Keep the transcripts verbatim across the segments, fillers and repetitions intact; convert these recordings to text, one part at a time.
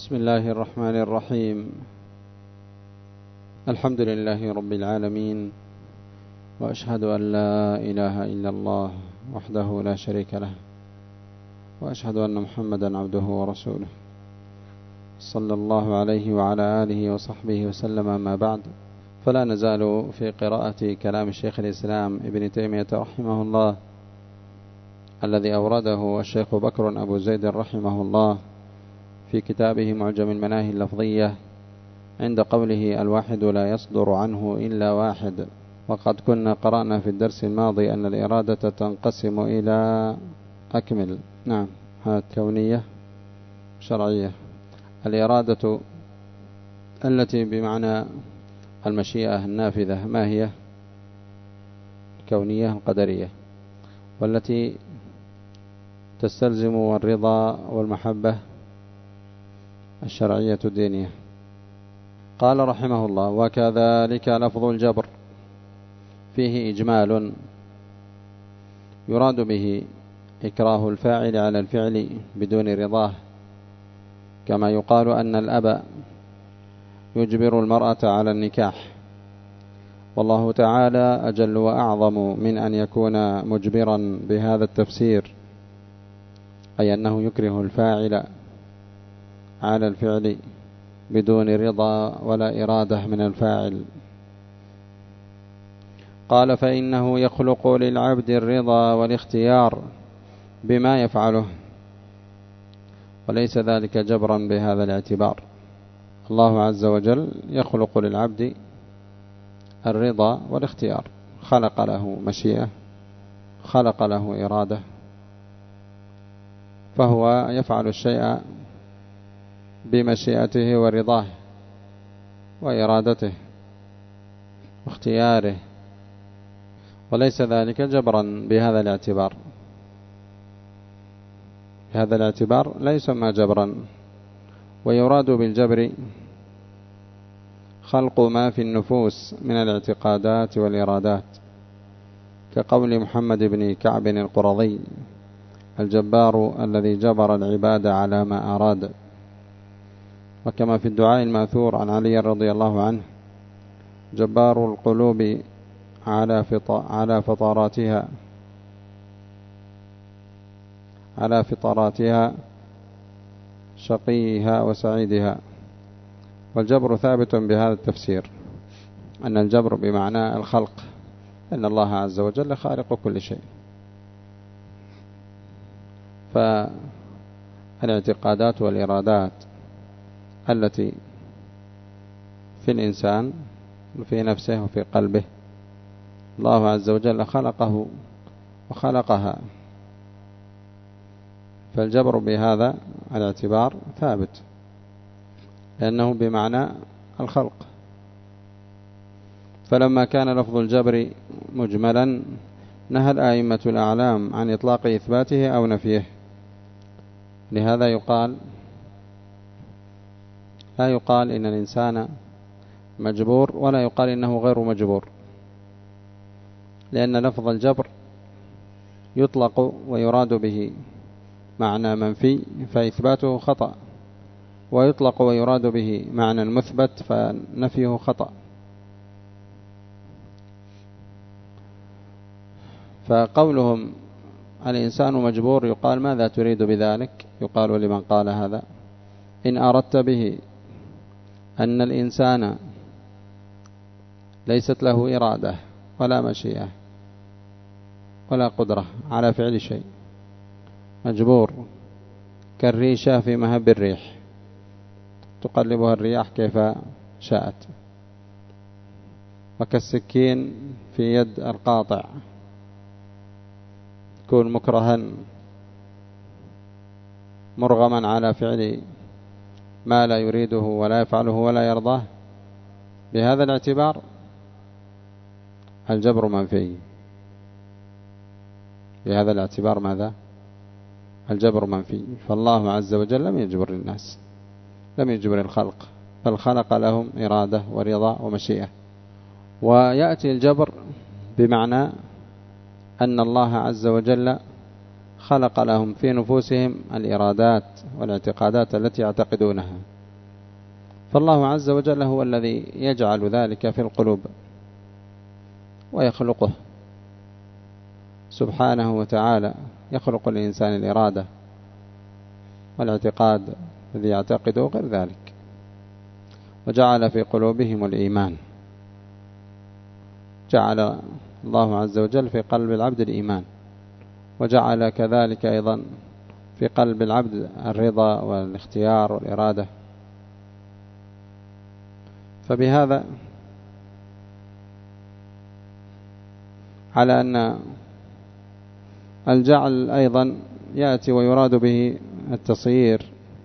بسم الله الرحمن الرحيم. الحمد لله رب العالمين، وأشهد أن لا إله إلا الله وحده لا شريك له، وأشهد أن محمدا عبده ورسوله صلى الله عليه وعلى آله وصحبه وسلم. ما بعد، فلا نزال في قراءة كلام الشيخ الإسلام ابن تيمية رحمه الله الذي أورده الشيخ بكر أبو زيد رحمه الله في كتابه معجم المناهي اللفظية عند قوله الواحد لا يصدر عنه إلا واحد. وقد كنا قرأنا في الدرس الماضي أن الإرادة تنقسم إلى أكمل نعم هات كونية شرعية. الإرادة التي بمعنى المشيئة النافذة ما هي؟ الكونية القدرية، والتي تستلزم الرضا والمحبة الشرعية الدينية. قال رحمه الله: وكذلك لفظ الجبر فيه إجمال يراد به إكراه الفاعل على الفعل بدون رضاه، كما يقال أن الأب يجبر المرأة على النكاح، والله تعالى أجل وأعظم من أن يكون مجبرا بهذا التفسير، أي أنه يكره الفاعل على الفعل بدون رضا ولا إرادة من الفاعل. قال: فإنه يخلق للعبد الرضا والاختيار بما يفعله، وليس ذلك جبرا بهذا الاعتبار. الله عز وجل يخلق للعبد الرضا والاختيار، خلق له مشيئة، خلق له إرادة، فهو يفعل الشيء بمشيئته ورضاه وإرادته واختياره، وليس ذلك جبرا بهذا الاعتبار. بهذا الاعتبار لا يسمى جبرا. ويراد بالجبر خلق ما في النفوس من الاعتقادات والإرادات، كقول محمد بن كعب القرظي: الجبار الذي جبر العباد على ما أراد. وكما في الدعاء الماثور عن علي رضي الله عنه: جبار القلوب على على فطراتها على فطراتها شقيها وسعيدها. والجبر ثابت بهذا التفسير، أن الجبر بمعنى الخلق، أن الله عز وجل خالق كل شيء. فالاعتقادات والإرادات التي في الإنسان وفي نفسه وفي قلبه الله عز وجل خلقه وخلقها، فالجبر بهذا الاعتبار ثابت، لأنه بمعنى الخلق. فلما كان لفظ الجبر مجملا نهى الآئمة الأعلام عن إطلاق إثباته أو نفيه. لهذا يقال لا يقال إن الإنسان مجبور، ولا يقال إنه غير مجبور، لأن لفظ الجبر يطلق ويراد به معنى منفي فإثباته خطأ، ويطلق ويراد به معنى مثبت فنفيه خطأ. فقولهم الإنسان مجبور يقال: ماذا تريد بذلك؟ يقال لمن قال هذا: إن أردت به أن الإنسان ليست له إرادة ولا مشيئة ولا قدرة على فعل شيء، مجبور كالريشة في مهب الريح تقلبها الرياح كيف شاءت، وكالسكين في يد القاطع يكون مكرها مرغما على فعل ما لا يريده ولا يفعله ولا يرضاه. بهذا الاعتبار الجبر منفي. بهذا الاعتبار ماذا؟ الجبر منفي. فالله عز وجل لم يجبر الناس، لم يجبر الخلق، بل خلق لهم إرادة ورضا ومشيئة. ويأتي الجبر بمعنى أن الله عز وجل خلق لهم في نفوسهم الإرادات والاعتقادات التي يعتقدونها، فالله عز وجل هو الذي يجعل ذلك في القلوب ويخلقه سبحانه وتعالى، يخلق الإنسان الإرادة والاعتقاد الذي يعتقده غير ذلك، وجعل في قلوبهم الإيمان، جعل الله عز وجل في قلب العبد الإيمان، وجعل كذلك أيضا في قلب العبد الرضا والاختيار والإرادة. فبهذا على أن الجعل أيضا يأتي ويراد به التصيير،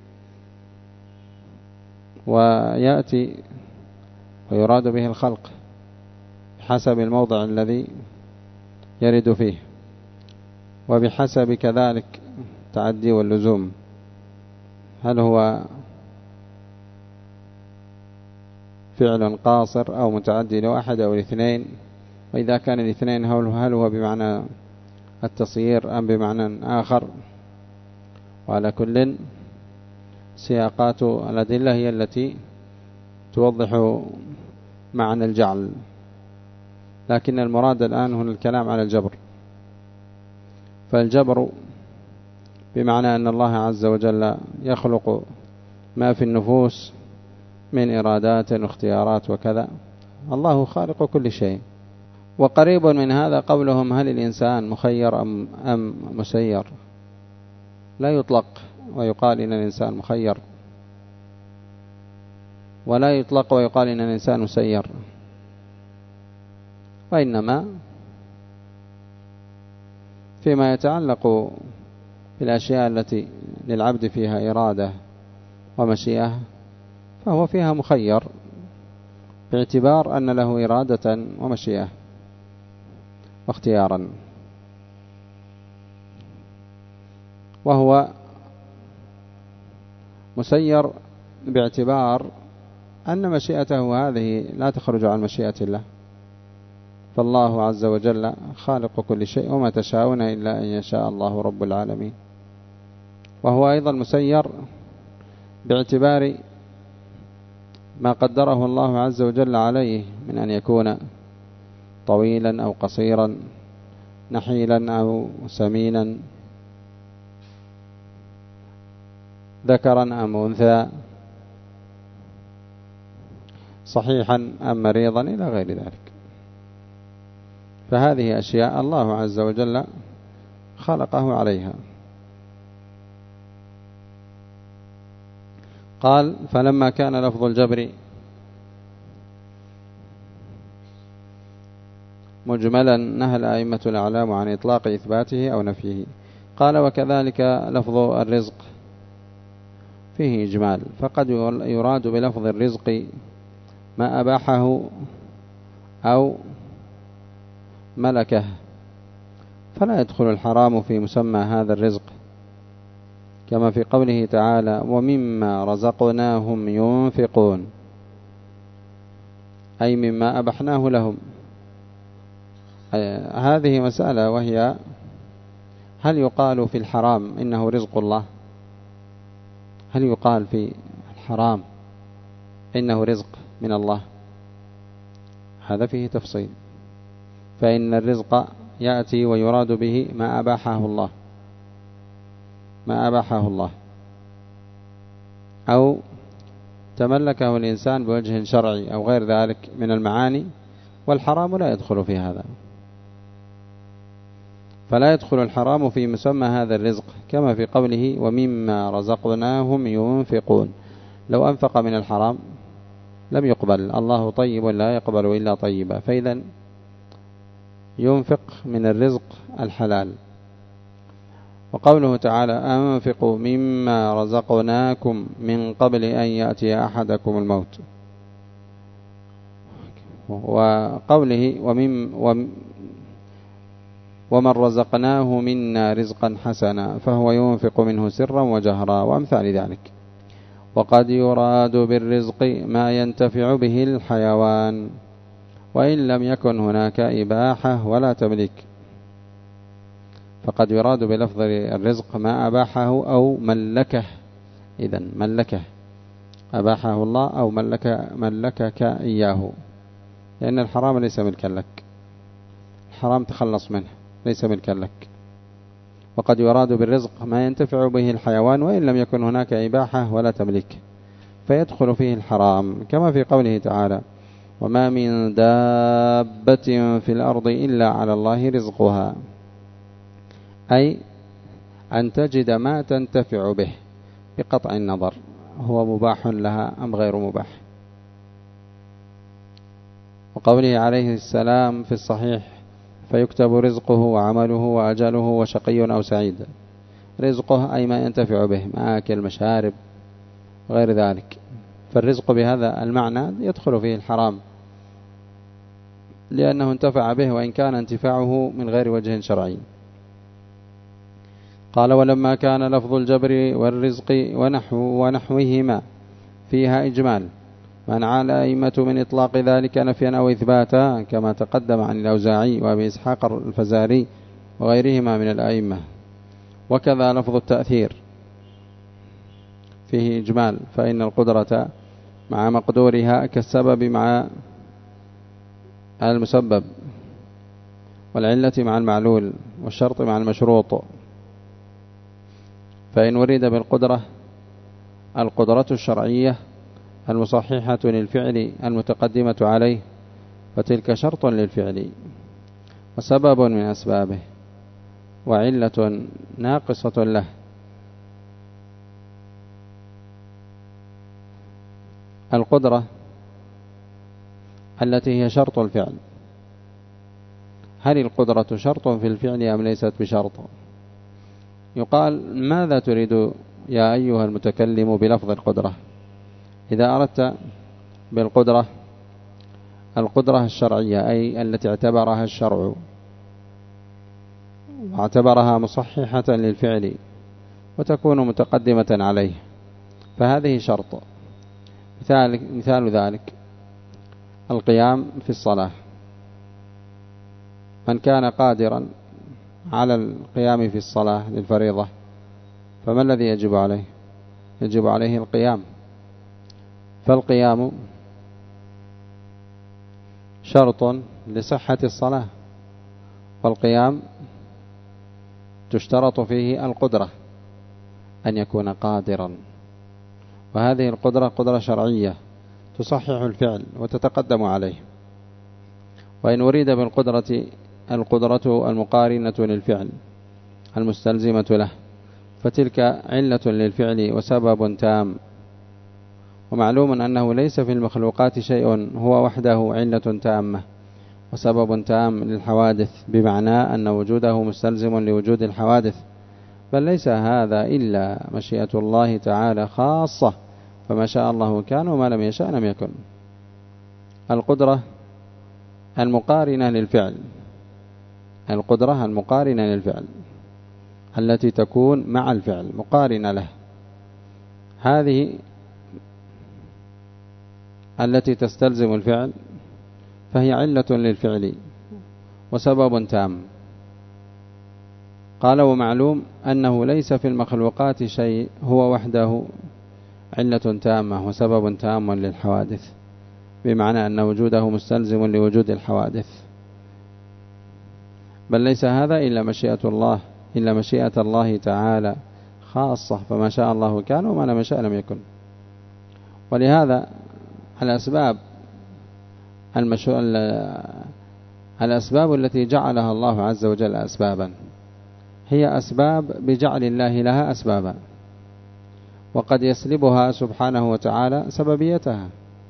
ويأتي ويراد به الخلق بحسب الموضع الذي يرد فيه، وبحسب كذلك التعدي واللزوم، هل هو فعل قاصر أو متعدي لواحد أو الاثنين، وإذا كان الاثنين هل هو بمعنى التصيير أم بمعنى آخر. وعلى كل سياقات الأدلة هي التي توضح معنى الجعل، لكن المراد الآن هنا الكلام على الجبر. فالجبر بمعنى أن الله عز وجل يخلق ما في النفوس من إرادات واختيارات وكذا، الله خالق كل شيء. وقريب من هذا قولهم هل الإنسان مخير أم, أم مسير؟ لا يطلق ويقال إن الإنسان مخير، ولا يطلق ويقال إن الإنسان مسير، وإنما فيما يتعلق بالأشياء التي للعبد فيها إرادة ومشيئة فهو فيها مخير، باعتبار أن له إرادة ومشيئة واختيارا، وهو مسير باعتبار أن مشيئته هذه لا تخرج عن مشيئة الله، فالله عز وجل خالق كل شيء، وما تشاءون إلا أن يشاء الله رب العالمين. وهو أيضا مسير باعتبار ما قدره الله عز وجل عليه من أن يكون طويلا أو قصيرا، نحيلا أو سمينا، ذكرا أم أنثى، صحيحا أم مريضا، إلى غير ذلك. فهذه أشياء الله عز وجل خلقه عليها. قال فلما كان لفظ الجبر مجملا نهى الأئمة الأعلام عن إطلاق إثباته أو نفيه. قال وكذلك لفظ الرزق فيه إجمال، فقد يراد بلفظ الرزق ما أباحه أو ملكه، فلا يدخل الحرام في مسمى هذا الرزق، كما في قوله تعالى ومما رزقناهم ينفقون، أي مما أبحناه لهم. هذه مسألة، وهي هل يقال في الحرام إنه رزق الله؟ هل يقال في الحرام إنه رزق من الله؟ هذا فيه تفصيل، فإن الرزق يأتي ويراد به ما أباحه الله، ما أباحه الله أو تملكه الإنسان بوجه شرعي أو غير ذلك من المعاني، والحرام لا يدخل في هذا، فلا يدخل الحرام في مسمى هذا الرزق، كما في قوله ومما رزقناهم ينفقون. لو أنفق من الحرام لم يقبل، الله طيب لا يقبل إلا طيبا، فإذا ينفق من الرزق الحلال. وقوله تعالى أنفقوا مما رزقناكم من قبل أن يأتي أحدكم الموت، وقوله ومن ومن رزقناه منا رزقا حسنا فهو ينفق منه سرا وجهرا، وأمثال ذلك. وقد يراد بالرزق ما ينتفع به الحيوان، وإن لم يكن هناك إباحة ولا تمليك، فقد يراد بلفظ الرزق ما أباحه أو ملكه. إذن ملكه أباحه الله أو ملك ملكك إياه، لأن الحرام ليس ملكا لك، الحرام تخلص منه ليس ملكا لك. وقد يراد بالرزق ما ينتفع به الحيوان وإن لم يكن هناك إباحة ولا تمليك، فيدخل فيه الحرام، كما في قوله تعالى: وما من دابة في الأرض إلا على الله رزقها، أي أن تجد ما تنتفع به بقطع النظر هو مباح لها أم غير مباح. وقوله عليه السلام في الصحيح: فيكتب رزقه وعمله وأجله وشقي أو سعيد. رزقه أي ما ينتفع به، مآكل مشارب غير ذلك، فالرزق بهذا المعنى يدخل فيه الحرام لأنه انتفع به وإن كان انتفاعه من غير وجه شرعي. قال: ولما كان لفظ الجبر والرزق ونحو ونحوهما فيها إجمال، منع الأئمة من إطلاق ذلك نفيا أو إثباتا، كما تقدم عن الأوزاعي وأبي إسحاق الفزاري وغيرهما من الأئمة. وكذا لفظ التأثير فيه إجمال، فإن القدرة مع مقدورها كالسبب مع المسبب، والعلة مع المعلول، والشرط مع المشروط. فإن ورد بالقدرة القدرة الشرعية المصححة للفعل المتقدمة عليه، فتلك شرط للفعل وسبب من أسبابه وعلة ناقصة له. القدرة التي هي شرط الفعل، هل القدرة شرط في الفعل أم ليست بشرط؟ يقال: ماذا تريد يا أيها المتكلم بلفظ القدرة؟ إذا أردت بالقدرة القدرة الشرعية، أي التي اعتبرها الشرع واعتبرها مصححة للفعل وتكون متقدمة عليه، فهذه شرط. مثال, مثال ذلك القيام في الصلاة، من كان قادرا على القيام في الصلاة للفريضة فما الذي يجب عليه؟ يجب عليه القيام، فالقيام شرط لصحة الصلاة، والقيام تشترط فيه القدرة، أن يكون قادرا، وهذه القدرة قدرة شرعية تصحح الفعل وتتقدم عليه. وإن أريد بالقدرة القدرة المقارنة للفعل المستلزمة له، فتلك علة للفعل وسبب تام. ومعلوم أنه ليس في المخلوقات شيء هو وحده علة تامة وسبب تام للحوادث، بمعنى أن وجوده مستلزم لوجود الحوادث، بل ليس هذا إلا مشيئة الله تعالى خاصة، فما شاء الله كان وما لم يشاء لم يكن. القدرة المقارنة للفعل، القدرة المقارنة للفعل التي تكون مع الفعل مقارنة له، هذه التي تستلزم الفعل، فهي علة للفعل وسبب تام. قال: ومعلوم أنه ليس في المخلوقات شيء هو وحده علة تامة وسبب تام للحوادث، بمعنى أن وجوده مستلزم لوجود الحوادث، بل ليس هذا إلا مشيئة الله إلا مشيئة الله تعالى خاصة، فما شاء الله كان وما لم يشاء لم يكن. ولهذا الأسباب المشو... الأسباب التي جعلها الله عز وجل أسبابا هي أسباب بجعل الله لها أسبابا، وقد يسلبها سبحانه وتعالى سببيتها،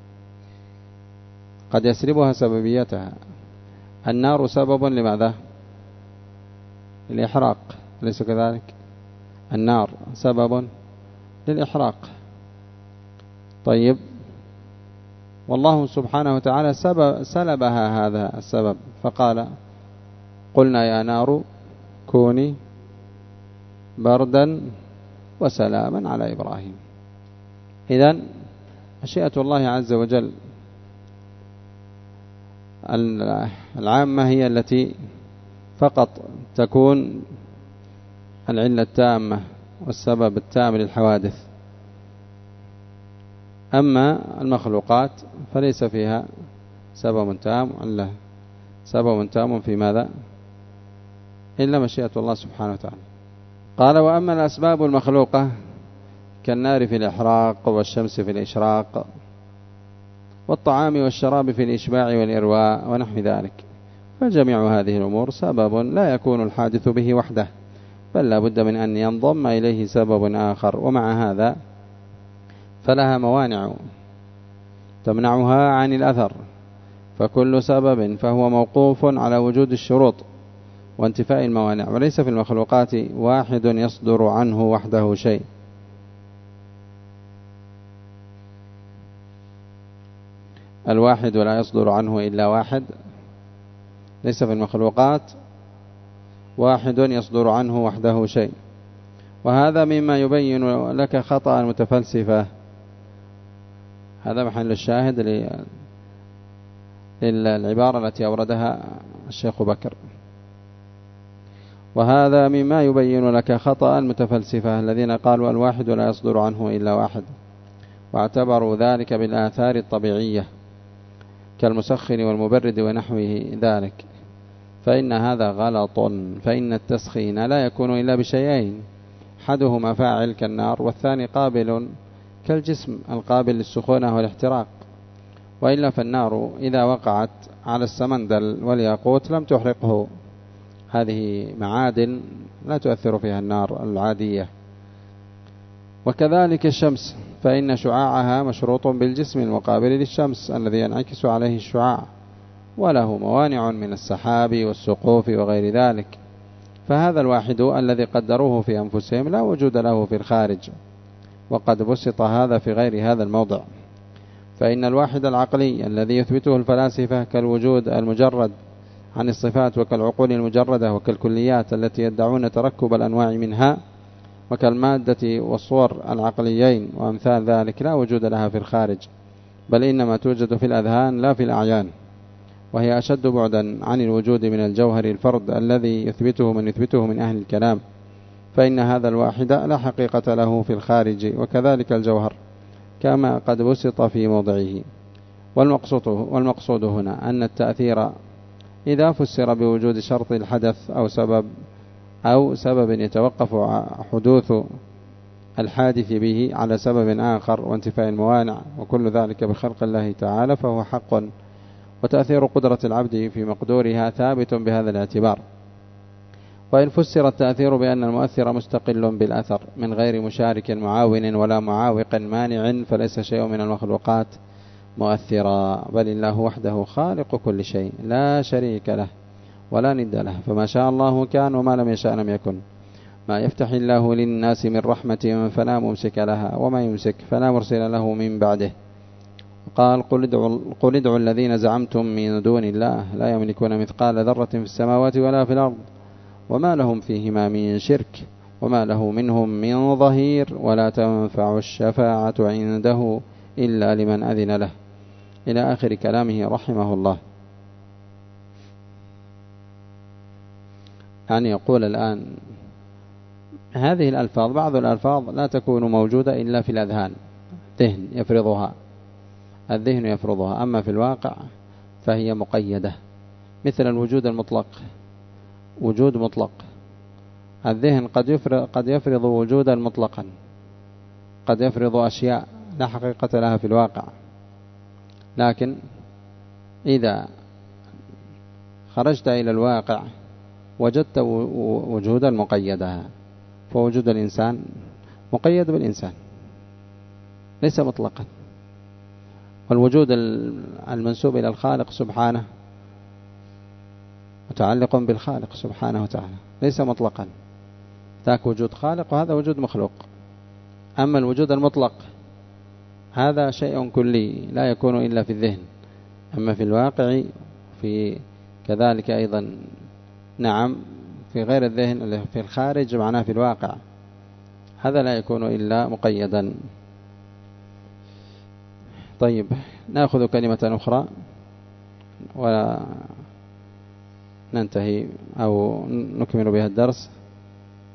قد يسلبها سببيتها. النار سبب لماذا؟ للإحراق، أليس كذلك؟ النار سبب للإحراق. طيب، والله سبحانه وتعالى سبب سلبها هذا السبب، فقال: قلنا يا نار كوني بردا وسلاما على إبراهيم. إذن مشيئة الله عز وجل العامة هي التي فقط تكون العلة التامة والسبب التام للحوادث. أما المخلوقات فليس فيها سبب تام إلا سبب تام في ماذا؟ إلا مشيئة الله سبحانه وتعالى. قال وأما الأسباب المخلوقة كالنار في الإحراق والشمس في الإشراق والطعام والشراب في الإشباع والإرواء ونحو ذلك، فجميع هذه الأمور سبب لا يكون الحادث به وحده، بل لا بد من أن ينضم إليه سبب آخر، ومع هذا فلها موانع تمنعها عن الأثر، فكل سبب فهو موقوف على وجود الشروط وانتفاء الموانع، وليس في المخلوقات واحد يصدر عنه وحده شيء. الواحد ولا يصدر عنه إلا واحد، ليس في المخلوقات واحد يصدر عنه وحده شيء. وهذا مما يبين لك خطأ المتفلسفة. هذا محل الشاهد للعبارة التي أوردها الشيخ بكر. وهذا مما يبين لك خطأ المتفلسفة الذين قالوا الواحد لا يصدر عنه إلا واحد، واعتبروا ذلك بالآثار الطبيعية كالمسخن والمبرد ونحوه ذلك، فإن هذا غلط. فإن التسخين لا يكون إلا بشيئين، أحدهما فاعل كالنار، والثاني قابل كالجسم القابل للسخونة والاحتراق. وإلا فالنار إذا وقعت على السمندل والياقوت لم تحرقه، هذه معادن لا تؤثر فيها النار العادية. وكذلك الشمس، فإن شعاعها مشروط بالجسم المقابل للشمس الذي ينعكس عليه الشعاع، وله موانع من السحاب والسقوف وغير ذلك. فهذا الواحد الذي قدروه في أنفسهم لا وجود له في الخارج، وقد بسط هذا في غير هذا الموضع. فإن الواحد العقلي الذي يثبته الفلاسفة كالوجود المجرد عن الصفات، وكالعقول المجردة، وكالكليات التي يدعون تركب الأنواع منها، وكالمادة والصور العقليين وأمثال ذلك، لا وجود لها في الخارج، بل إنما توجد في الأذهان لا في الأعيان، وهي أشد بعدا عن الوجود من الجوهر الفرد الذي يثبته من يثبته من أهل الكلام. فإن هذا الواحد لا حقيقة له في الخارج، وكذلك الجوهر كما قد بسط في موضعه. والمقصود, والمقصود هنا أن التأثير إذا فسر بوجود شرط الحدث أو سبب أو سبب يتوقف حدوث الحادث به على سبب آخر وانتفاء الموانع، وكل ذلك بخلق الله تعالى، فهو حق. وتأثير قدرة العبد في مقدورها ثابت بهذا الاعتبار. وإن فسر التأثير بأن المؤثر مستقل بالأثر من غير مشارك معاون ولا معاوق مانع، فليس شيء من المخلوقات مؤثرا، بل الله وحده خالق كل شيء لا شريك له ولا ند له، فما شاء الله كان وما لم يشاء لم يكن. ما يفتح الله للناس من رحمة فلا ممسك لها، وما يمسك فلا مرسل له من بعده. قال قل ادعوا, قل ادعوا الذين زعمتم من دون الله لا يملكون مثقال ذرة في السماوات ولا في الأرض وما لهم فيهما من شرك وما له منهم من ظهير ولا تنفع الشفاعة عنده إلا لمن أذن له، إلى آخر كلامه رحمه الله. يعني يقول الآن هذه الألفاظ، بعض الألفاظ لا تكون موجودة إلا في الأذهان، ذهن يفرضها الذهن يفرضها، أما في الواقع فهي مقيدة، مثل الوجود المطلق، وجود مطلق، الذهن قد يفرض, قد يفرض وجودا مطلقا، قد يفرض أشياء لا حقيقة لها في الواقع، لكن إذا خرجت إلى الواقع وجدت وجودا مقيدها، فوجود الإنسان مقيد بالإنسان ليس مطلقا، والوجود المنسوب إلى الخالق سبحانه متعلق بالخالق سبحانه وتعالى ليس مطلقا، ذاك وجود خالق وهذا وجود مخلوق. أما الوجود المطلق هذا شيء كلي لا يكون إلا في الذهن، أما في الواقع في كذلك أيضا نعم في غير الذهن في الخارج معناه في الواقع، هذا لا يكون إلا مقيدا. طيب نأخذ كلمة أخرى وننتهي أو نكمل بها الدرس.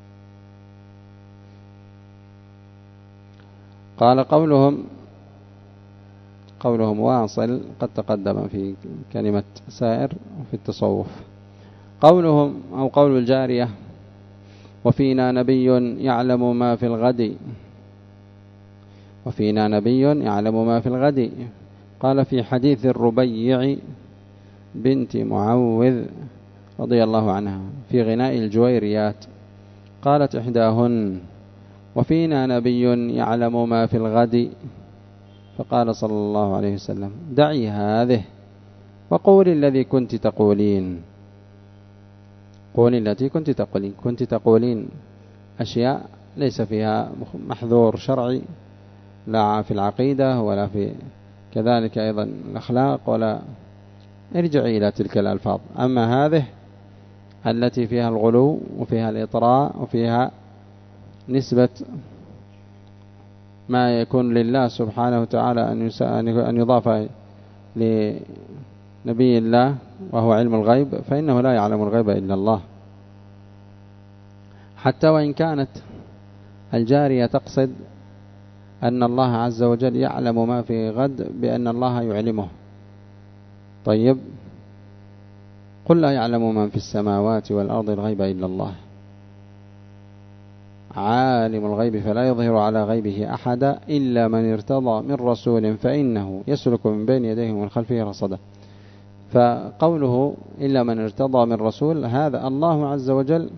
قال قولهم قوله مواصل قد تقدم في كلمة سائر في التصوف. قولهم أو قول الجارية وفينا نبي يعلم ما في الغد، وفينا نبي يعلم ما في الغد، قال في حديث الربيع بنت معوذ رضي الله عنها في غناء الجويريات، قالت إحداهن وفينا نبي يعلم ما في الغد، فقال صلى الله عليه وسلم دعي هذه وقولي الذي كنت تقولين، قولي التي كنت تقولين، كنت تقولين أشياء ليس فيها محذور شرعي لا في العقيدة ولا في كذلك أيضا الأخلاق، ولا ارجعي إلى تلك الألفاظ. أما هذه التي فيها الغلو وفيها الإطراء وفيها نسبة ما يكون لله سبحانه وتعالى أن يضاف لنبي الله وهو علم الغيب، فإنه لا يعلم الغيب إلا الله. حتى وإن كانت الجارية تقصد أن الله عز وجل يعلم ما في غد بأن الله يعلمه، طيب قل لا يعلم من في السماوات والأرض الغيب إلا الله، عالم الغيب فلا يظهر على غيبه أحدا إلا من ارتضى من رسول فإنه يسلك من بين يديه ومن خلفه رصدا. فقوله إلا من ارتضى من رسول، هذا الله عز وجل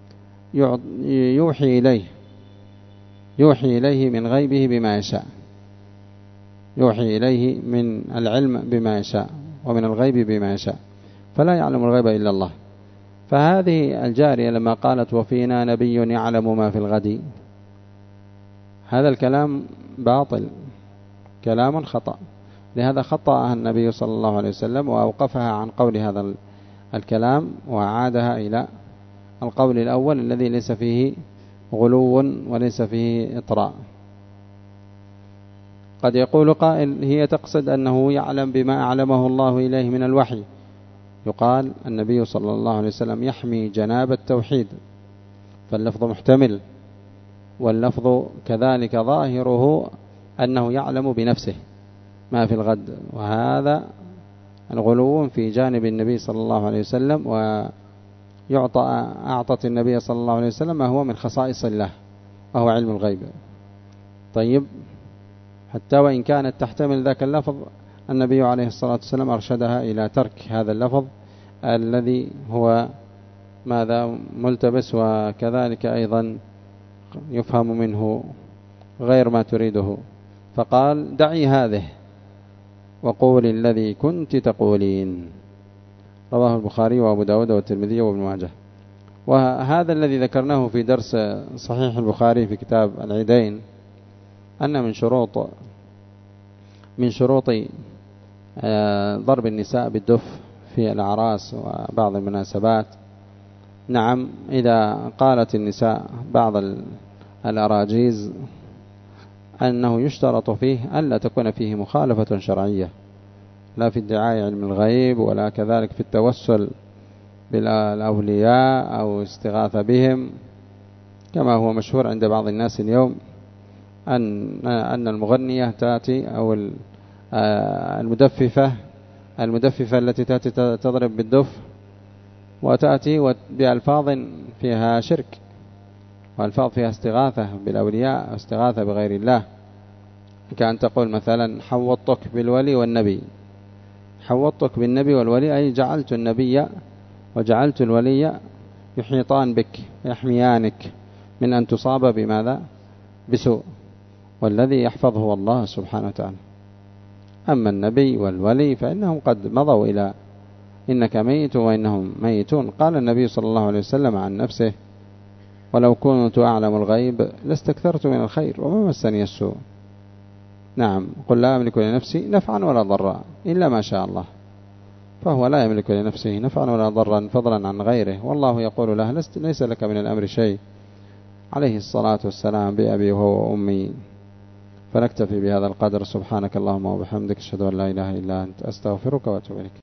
يوحي إليه يوحي إليه من غيبه بما يشاء، يوحي إليه من العلم بما يشاء ومن الغيب بما يشاء، فلا يعلم الغيب إلا الله. فهذه الجارية لما قالت وفينا نبي يعلم ما في الغد، هذا الكلام باطل، كلام خطأ، لهذا خطأها النبي صلى الله عليه وسلم وأوقفها عن قول هذا الكلام وعادها إلى القول الأول الذي ليس فيه غلو وليس فيه إطراء. قد يقول قائل هي تقصد أنه يعلم بما أعلمه الله إليه من الوحي، يقال النبي صلى الله عليه وسلم يحمي جناب التوحيد، فاللفظ محتمل، واللفظ كذلك ظاهره أنه يعلم بنفسه ما في الغد، وهذا الغلو في جانب النبي صلى الله عليه وسلم، ويعطى أعطت النبي صلى الله عليه وسلم ما هو من خصائص الله وهو علم الغيب. طيب حتى وإن كانت تحتمل ذاك اللفظ، النبي عليه الصلاة والسلام أرشدها إلى ترك هذا اللفظ الذي هو ماذا ملتبس، وكذلك أيضا يفهم منه غير ما تريده، فقال دعي هذه وقول الذي كنت تقولين. رواه البخاري وأبو داود والترمذي وابن ماجه. وهذا الذي ذكرناه في درس صحيح البخاري في كتاب العيدين أن من شروط من شروط ضرب النساء بالدف في الأعراس وبعض المناسبات، نعم إذا قالت النساء بعض الأراجيز أنه يشترط فيه ألا تكون فيه مخالفة شرعية، لا في ادعاء علم الغيب ولا كذلك في التوسل بالأولياء أو استغاثة بهم، كما هو مشهور عند بعض الناس اليوم أن أن المغنية تأتي أو المدففة المدففة التي تأتي تضرب بالدف وتأتي بألفاظ فيها شرك وألفاظ فيها استغاثة بالأولياء أو استغاثة بغير الله، كأن تقول مثلا حوطتك بالولي والنبي، حوطتك بالنبي والولي أي جعلت النبي وجعلت الولي يحيطان بك يحميانك من أن تصاب بماذا بسوء، والذي يحفظه هو الله سبحانه وتعالى. أما النبي والولي فإنهم قد مضوا إلى إنك ميت وإنهم ميتون. قال النبي صلى الله عليه وسلم عن نفسه ولو كنت أعلم الغيب لاستكثرت من الخير وما مسني السوء. نعم قل لا أملك لنفسي نفعا ولا ضرا إلا ما شاء الله، فهو لا يملك لنفسه نفعا ولا ضرا فضلا عن غيره، والله يقول له ليس لك من الأمر شيء عليه الصلاة والسلام بأبي وهو أمي. فنكتفي بهذا القدر. سبحانك اللهم وبحمدك أشهد أن لا إله إلا أنت أستغفرك وأتوب إليك.